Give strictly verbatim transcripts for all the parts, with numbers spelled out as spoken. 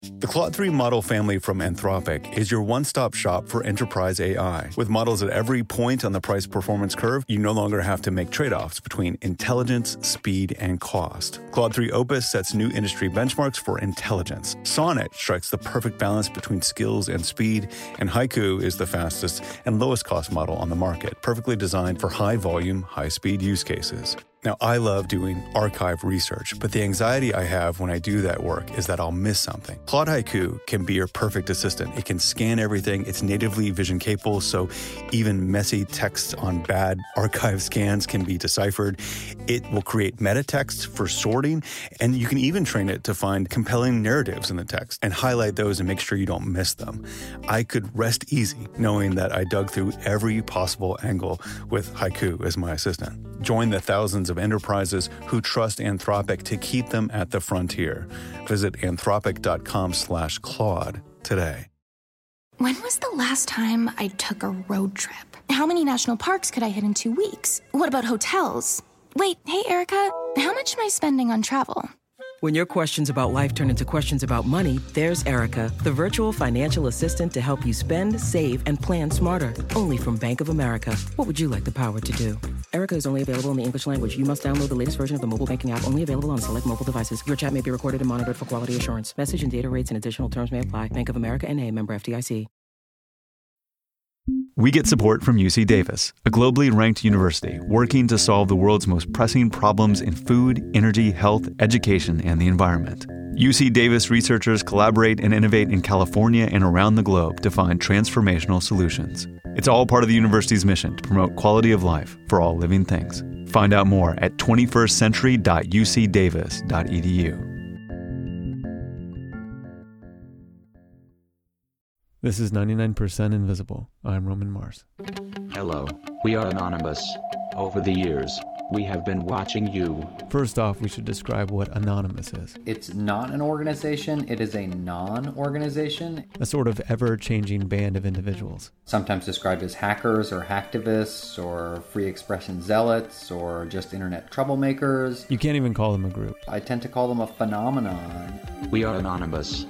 The Claude three model family from Anthropic is your one-stop shop for enterprise A I. With models at every point on the price-performance curve, you no longer have to make trade-offs between intelligence, speed, and cost. Claude three Opus sets new industry benchmarks for intelligence. Sonnet strikes the perfect balance between skills and speed, and Haiku is the fastest and lowest-cost model on the market, perfectly designed for high-volume, high-speed use cases. Now, I love doing archive research, but the anxiety I have when I do that work is that I'll miss something. Claude Haiku can be your perfect assistant. It can scan everything. It's natively vision capable, so even messy text on bad archive scans can be deciphered. It will create meta text for sorting, and you can even train it to find compelling narratives in the text and highlight those and make sure you don't miss them. I could rest easy knowing that I dug through every possible angle with Haiku as my assistant. Join the thousands of enterprises who trust Anthropic to keep them at the frontier. Visit anthropic.com slash Claude today. When was the last time I took a road trip? How many national parks could I hit in two weeks? What about hotels? Wait, hey, Erica, how much am I spending on travel? When your questions about life turn into questions about money, there's Erica, the virtual financial assistant to help you spend, save, and plan smarter. Only from Bank of America. What would you like the power to do? Erica is only available in the English language. You must download the latest version of the mobile banking app, only available on select mobile devices. Your chat may be recorded and monitored for quality assurance. Message and data rates and additional terms may apply. Bank of America N A, member F D I C. We get support from U C Davis, a globally ranked university working to solve the world's most pressing problems in food, energy, health, education, and the environment. U C Davis researchers collaborate and innovate in California and around the globe to find transformational solutions. It's all part of the university's mission to promote quality of life for all living things. Find out more at twenty-first century dot u c davis dot e d u. This is ninety-nine percent Invisible. I'm Roman Mars. Hello, we are Anonymous. Over the years, we have been watching you. First off, we should describe what Anonymous is. It's not an organization, it is a non-organization. A sort of ever-changing band of individuals. Sometimes described as hackers or hacktivists or free expression zealots or just internet troublemakers. You can't even call them a group. I tend to call them a phenomenon. We are Anonymous.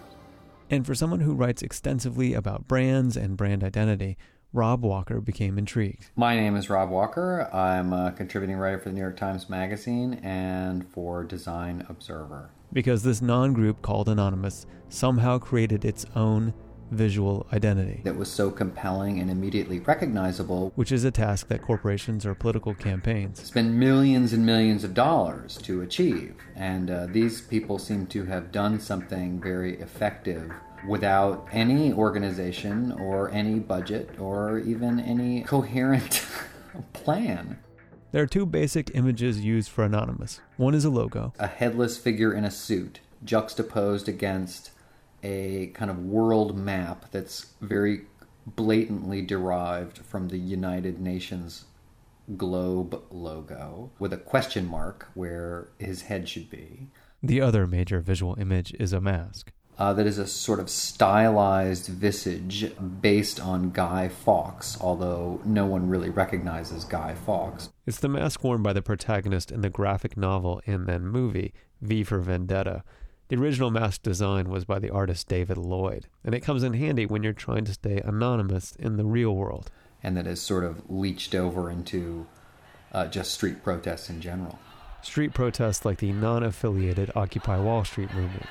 And for someone who writes extensively about brands and brand identity, Rob Walker became intrigued. My name is Rob Walker. I'm a contributing writer for the New York Times Magazine and for Design Observer. Because this non-group called Anonymous somehow created its own visual identity. That was so compelling and immediately recognizable. Which is a task that corporations or political campaigns spend millions and millions of dollars to achieve. And uh, these people seem to have done something very effective without any organization or any budget or even any coherent plan. There are two basic images used for Anonymous. One is a logo. A headless figure in a suit juxtaposed against a kind of world map that's very blatantly derived from the United Nations globe logo with a question mark where his head should be. The other major visual image is a mask. Uh, that is a sort of stylized visage based on Guy Fawkes, although no one really recognizes Guy Fawkes. It's the mask worn by the protagonist in the graphic novel and then movie, V for Vendetta. The original mask design was by the artist David Lloyd, and it comes in handy when you're trying to stay anonymous in the real world. And that has sort of leached over into uh, just street protests in general. Street protests like the non-affiliated Occupy Wall Street movement.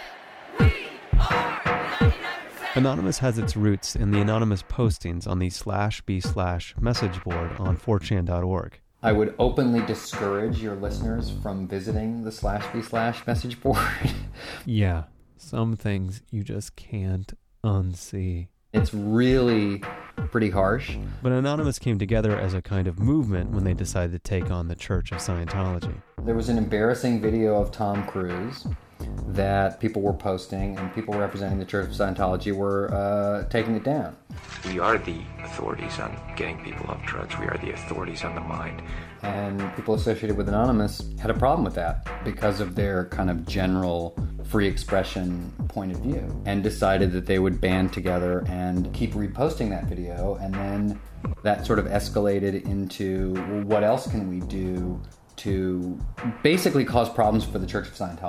Anonymous has its roots in the anonymous postings on the slash b slash message board on four chan dot org. I would openly discourage your listeners from visiting the slash b slash message board. Yeah, some things you just can't unsee. It's really pretty harsh. But Anonymous came together as a kind of movement when they decided to take on the Church of Scientology. There was an embarrassing video of Tom Cruise that people were posting, and people representing the Church of Scientology were uh, taking it down. We are the authorities on getting people off drugs. We are the authorities on the mind. And people associated with Anonymous had a problem with that because of their kind of general free expression point of view, and decided that they would band together and keep reposting that video. And then that sort of escalated into, well, what else can we do to basically cause problems for the Church of Scientology?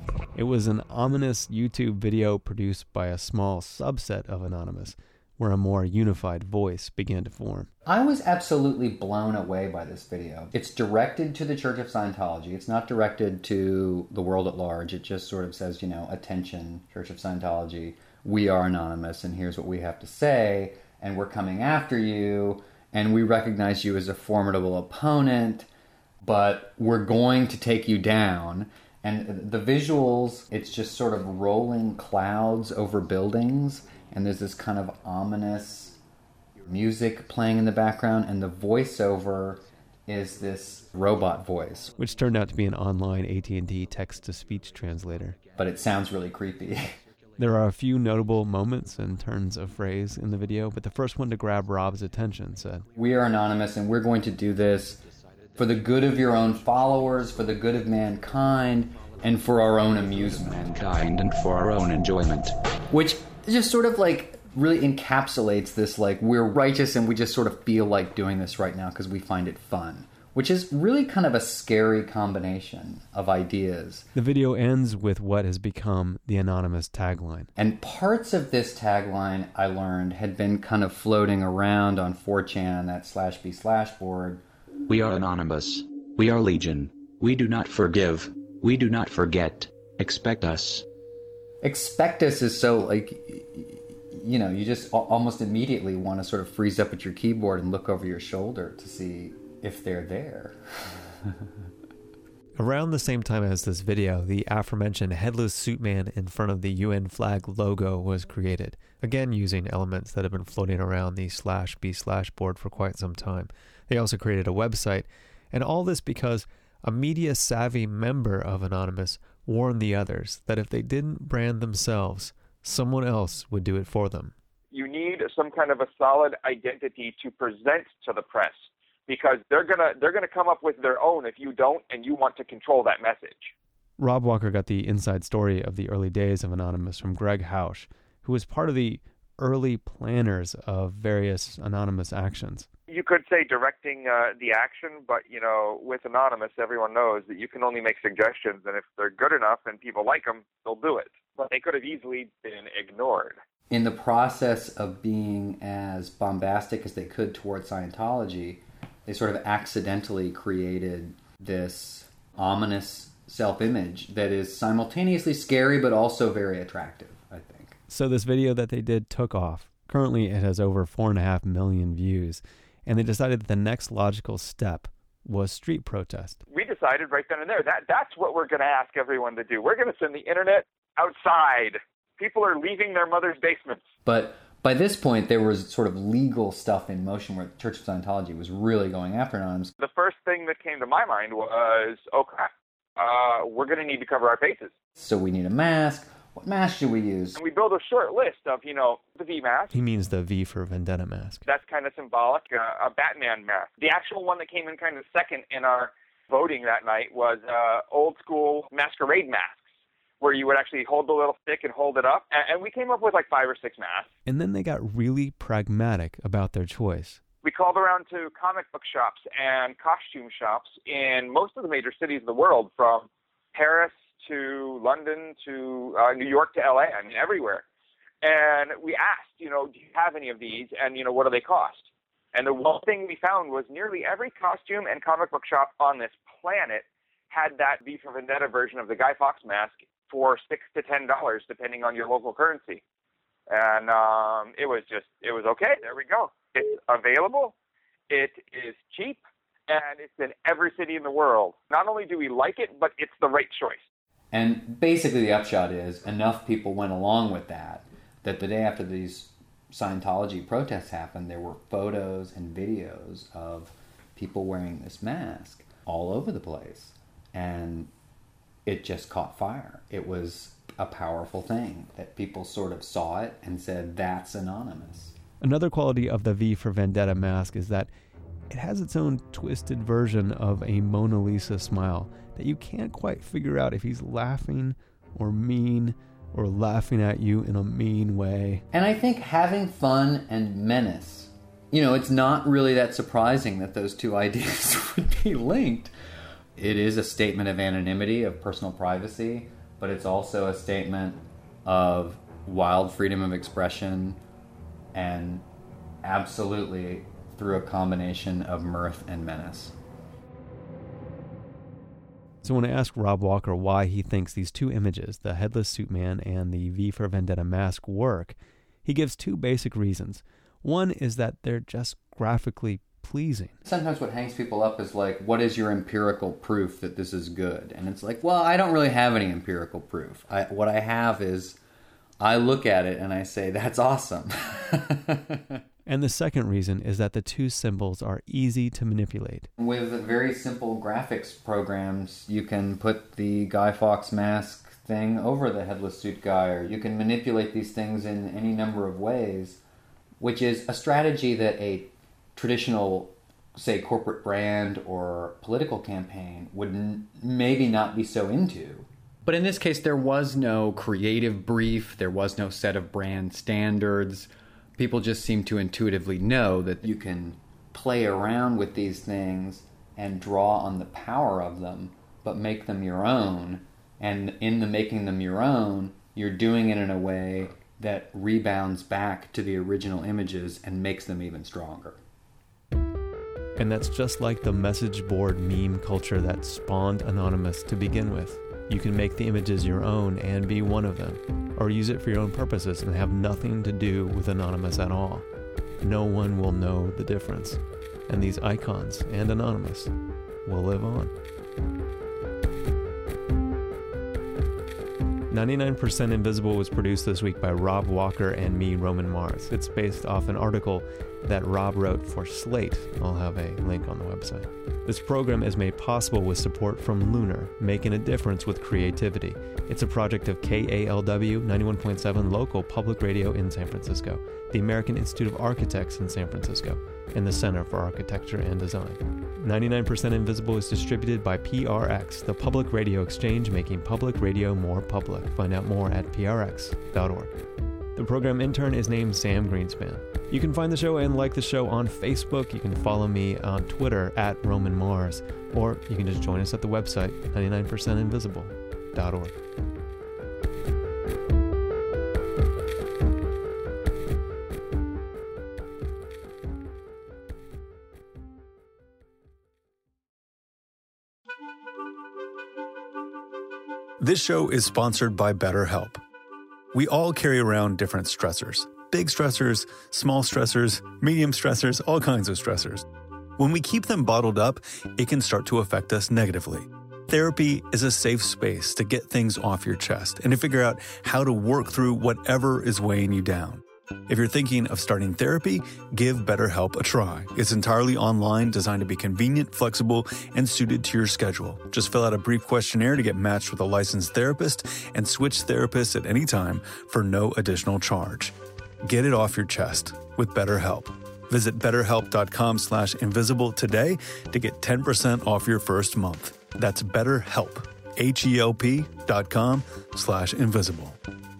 It was an ominous YouTube video produced by a small subset of Anonymous, where a more unified voice began to form. I was absolutely blown away by this video. It's directed to the Church of Scientology. It's not directed to the world at large. It just sort of says, you know, attention, Church of Scientology, we are Anonymous, and here's what we have to say, and we're coming after you, and we recognize you as a formidable opponent, but we're going to take you down. And the visuals, it's just sort of rolling clouds over buildings, and there's this kind of ominous music playing in the background, and the voiceover is this robot voice. Which turned out to be an online A T and T text-to-speech translator. But it sounds really creepy. There are a few notable moments and turns of phrase in the video, but the first one to grab Rob's attention said, "We are Anonymous, and we're going to do this for the good of your own followers, for the good of mankind, and for our own amusement." Mankind and for our own enjoyment. Which just sort of like really encapsulates this, like, we're righteous and we just sort of feel like doing this right now because we find it fun. Which is really kind of a scary combination of ideas. The video ends with what has become the Anonymous tagline. And parts of this tagline, I learned, had been kind of floating around on four chan, that slash b slash board. We are Anonymous. We are Legion. We do not forgive. We do not forget. Expect us. Expect us is so, like, you know, you just almost immediately want to sort of freeze up at your keyboard and look over your shoulder to see if they're there. Around the same time as this video, the aforementioned headless suit man in front of the U N flag logo was created, again using elements that have been floating around the slash b slash board for quite some time. They also created a website, and all this because a media-savvy member of Anonymous warned the others that if they didn't brand themselves, someone else would do it for them. You need some kind of a solid identity to present to the press, because they're gonna they're gonna come up with their own if you don't, and you want to control that message. Rob Walker got the inside story of the early days of Anonymous from Greg Hausch, who was part of the early planners of various Anonymous actions. You could say directing uh, the action, but, you know, with Anonymous, everyone knows that you can only make suggestions, and if they're good enough and people like them, they'll do it. But they could have easily been ignored. In the process of being as bombastic as they could toward Scientology, they sort of accidentally created this ominous self-image that is simultaneously scary but also very attractive, I think. So this video that they did took off. Currently, it has over four and a half million views. And they decided that the next logical step was street protest. We decided right then and there that that's what we're going to ask everyone to do. We're going to send the internet outside. People are leaving their mother's basements. But by this point, there was sort of legal stuff in motion where the Church of Scientology was really going after Anonymous. The first thing that came to my mind was, oh crap, uh, we're going to need to cover our faces. So we need a mask. What mask should we use? And we build a short list of, you know, the V mask. He means the V for Vendetta mask. That's kind of symbolic. Uh, a Batman mask. The actual one that came in kind of second in our voting that night was uh, old school masquerade masks, where you would actually hold the little stick and hold it up. And, and we came up with like five or six masks. And then they got really pragmatic about their choice. We called around to comic book shops and costume shops in most of the major cities of the world, from Paris to London to uh, New York to L A, I mean, everywhere. And we asked, you know, do you have any of these? And, you know, what do they cost? And the one thing we found was nearly every costume and comic book shop on this planet had that V for Vendetta version of the Guy Fawkes mask for six to ten dollars, depending on your local currency. And um, it was just, it was okay. There we go. It's available. It is cheap. And it's in every city in the world. Not only do we like it, but it's the right choice. And basically the upshot is enough people went along with that, that the day after these Scientology protests happened, there were photos and videos of people wearing this mask all over the place. And it just caught fire. It was a powerful thing that people sort of saw it and said, that's Anonymous. Another quality of the V for Vendetta mask is that it has its own twisted version of a Mona Lisa smile that you can't quite figure out if he's laughing or mean or laughing at you in a mean way. And I think having fun and menace, you know, it's not really that surprising that those two ideas would be linked. It is a statement of anonymity, of personal privacy, but it's also a statement of wild freedom of expression, and absolutely through a combination of mirth and menace. So when I asked Rob Walker why he thinks these two images, the headless suit man and the V for Vendetta mask, work, he gives two basic reasons. One is that they're just graphically pleasing. Sometimes what hangs people up is like, what is your empirical proof that this is good? And it's like, well, I don't really have any empirical proof. I, what I have is I look at it and I say, that's awesome. And the second reason is that the two symbols are easy to manipulate. With very simple graphics programs, you can put the Guy Fawkes mask thing over the headless suit guy, or you can manipulate these things in any number of ways, which is a strategy that a traditional, say, corporate brand or political campaign would n- maybe not be so into. But in this case, there was no creative brief, there was no set of brand standards. People just seem to intuitively know that you can play around with these things and draw on the power of them, but make them your own. And in the making them your own, you're doing it in a way that rebounds back to the original images and makes them even stronger. And that's just like the message board meme culture that spawned Anonymous to begin with. You can make the images your own and be one of them, or use it for your own purposes and have nothing to do with Anonymous at all. No one will know the difference, and these icons and Anonymous will live on. ninety-nine percent Invisible was produced this week by Rob Walker and me, Roman Mars. It's based off an article that Rob wrote for Slate. I'll have a link on the website. This program is made possible with support from Lunar, making a difference with creativity. It's a project of K A L W ninety-one point seven local public radio in San Francisco, the American Institute of Architects in San Francisco, and the Center for Architecture and Design. ninety-nine percent Invisible is distributed by P R X, the public radio exchange making public radio more public. Find out more at P R X dot org. The program intern is named Sam Greenspan. You can find the show and like the show on Facebook. You can follow me on Twitter at Roman Mars, or you can just join us at the website ninety-nine percent invisible dot org. This show is sponsored by BetterHelp. We all carry around different stressors. Big stressors, small stressors, medium stressors, all kinds of stressors. When we keep them bottled up, it can start to affect us negatively. Therapy is a safe space to get things off your chest and to figure out how to work through whatever is weighing you down. If you're thinking of starting therapy, give BetterHelp a try. It's entirely online, designed to be convenient, flexible, and suited to your schedule. Just fill out a brief questionnaire to get matched with a licensed therapist and switch therapists at any time for no additional charge. Get it off your chest with BetterHelp. Visit betterhelp.com slash invisible today to get ten percent off your first month. That's BetterHelp, H-E-L-P dot com slash invisible.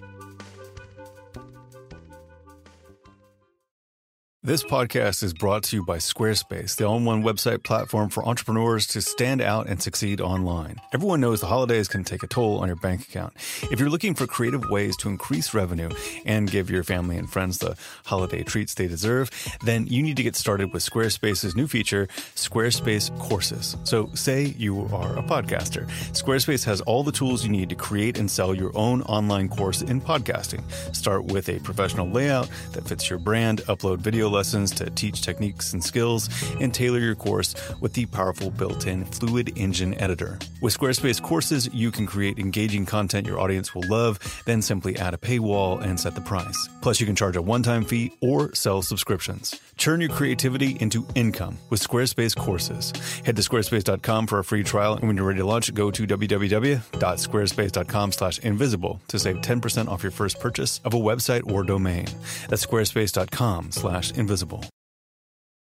This podcast is brought to you by Squarespace, the all-in-one website platform for entrepreneurs to stand out and succeed online. Everyone knows the holidays can take a toll on your bank account. If you're looking for creative ways to increase revenue and give your family and friends the holiday treats they deserve, then you need to get started with Squarespace's new feature, Squarespace Courses. So say you are a podcaster. Squarespace has all the tools you need to create and sell your own online course in podcasting. Start with a professional layout that fits your brand, upload video lessons to teach techniques and skills, and tailor your course with the powerful built-in Fluid Engine editor. With Squarespace Courses, you can create engaging content your audience will love, then simply add a paywall and set the price. Plus, you can charge a one-time fee or sell subscriptions. Turn your creativity into income with Squarespace Courses. Head to squarespace dot com for a free trial, and when you're ready to launch, go to w w w dot squarespace dot com slash invisible to save ten percent off your first purchase of a website or domain. That's squarespace dot com slash invisible.